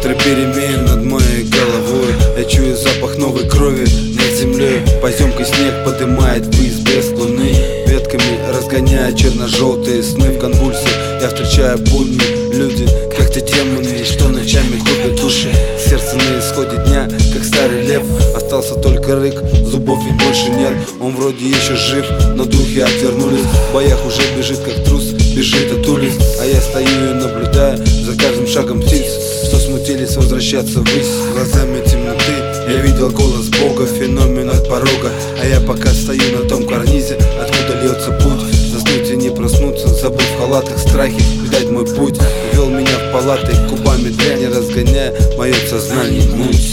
Ветры перемен над моей головой. Я чую запах новой крови над землей. Поземкой снег подымает ввысь без луны, ветками разгоняя черно-желтые сны. В конвульсиях я встречаю будни, люди, как те демоны, что ночами губят души. Сердце на исходе дня, как старый лев. Остался только рык, зубов ведь больше нет. Он вроде еще жив, но духи отвернулись. В боях уже бежит как трус, бежит от улиц. А я стою и наблюдаю за каждым шагом птиц, что смутились возвращаться ввысь. Глазами темноты я видел голос Бога, феномен от порога. А я пока стою на том карнизе, откуда льется путь. Заснуть и не проснуться, забыв в халатах страхи. Видать, мой путь вел меня в палаты, кубами дряни разгоняя мое сознание муть.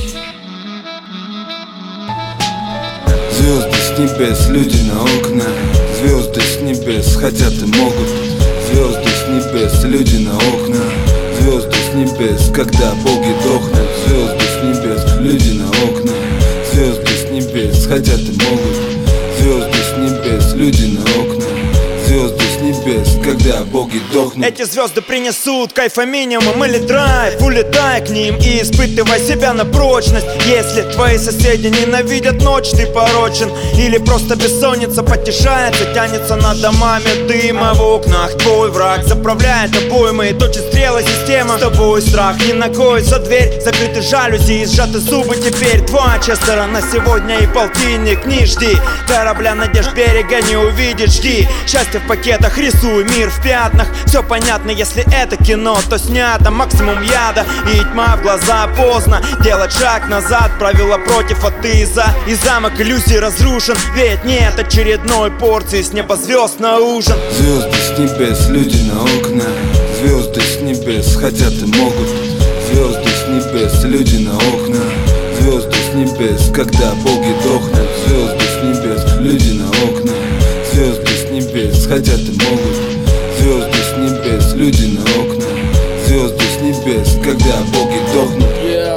Звезды с небес, люди на окна. Звезды с небес хотят и могут. Звезды с небес, люди на окна. Звезды с небес, когда боги дохнут. Звезды с небес, люди на окна. Звезды с небес хотят и могут. Звезды с небес, люди на окна. Звезды с небес, когда боги дохнут. Эти звезды принесут кайфа минимум или драйв. Улетай к ним и испытывай себя на прочность. Если твои соседи ненавидят ночь, ты порочен. Или просто бессонница потешается, тянется над домами дыма. В окнах твой враг заправляет обоймы и точит стрелы система. С тобой страх не ногой за дверь, закрыты жалюзи и сжаты зубы. Теперь 2 Честера на сегодня и полтинник. Не жди корабля, надежд берега не увидишь. Жди счастье в пакетах, рисуй мир в пятнах. Все понятно, если это кино, то снято. Максимум яда и тьма в глаза. Поздно делать шаг назад, правила против атеиза. И замок иллюзий разрушен, ведь нет очередной порции с неба звезд на ужин. Звезды с небес, люди на окна. Звезды с небес хотят и могут. Звезды с небес, люди на окна. Звезды с небес, когда боги дохнут. Звезды с небес, люди на окна. Звезды с небес хотят и могут. Звезды с небес, люди на окна. Звезды с небес, когда боги дохнут.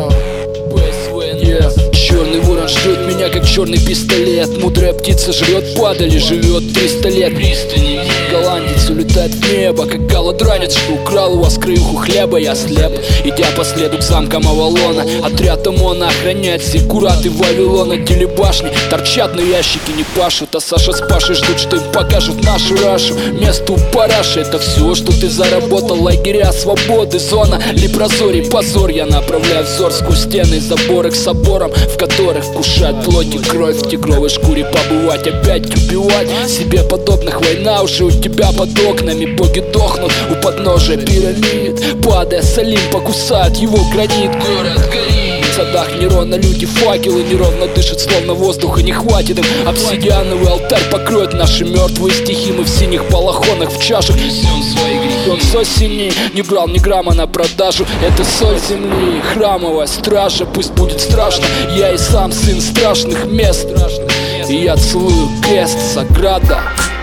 Черный ворон ждет меня, как черный пистолет. Мудрая птица жрет падали, живет 300 лет. Голландец улетает в небо, как голодранец, что украл у вас краюху хлеба. Я слеп, идя по следу к замкам Авалона. Отряд ОМОНа охраняет зиккураты Вавилона. Телебашни торчат, но ящики не пашут. А Саша с Пашей ждут, что им покажут нашу рашу. Место у параши, это все, что ты заработал. Лагеря свободы, зона лепрозорий, позор. Я направляю взор сквозь стены и заборы к соборам, в которых вкушать плоть и кровь. В тигровой шкуре побывать, опять убивать себе подобных. Война уже у тебя под окнами. Боги дохнут у подножия пирамид. Падая с Олимпа, кусают его гранит. Город горит. В садах Нерона люди факелы неровно дышат, словно воздуха не хватит им. Обсидиановый алтарь покроет наши мертвые стихи. Мы в синих балахонах в чашах несем свои грехи. Он с осени не брал ни грамма на продажу. Это соль земли, храмовая стража. Пусть будет страшно, я и сам сын страшных мест. И я целую крест, Саграда.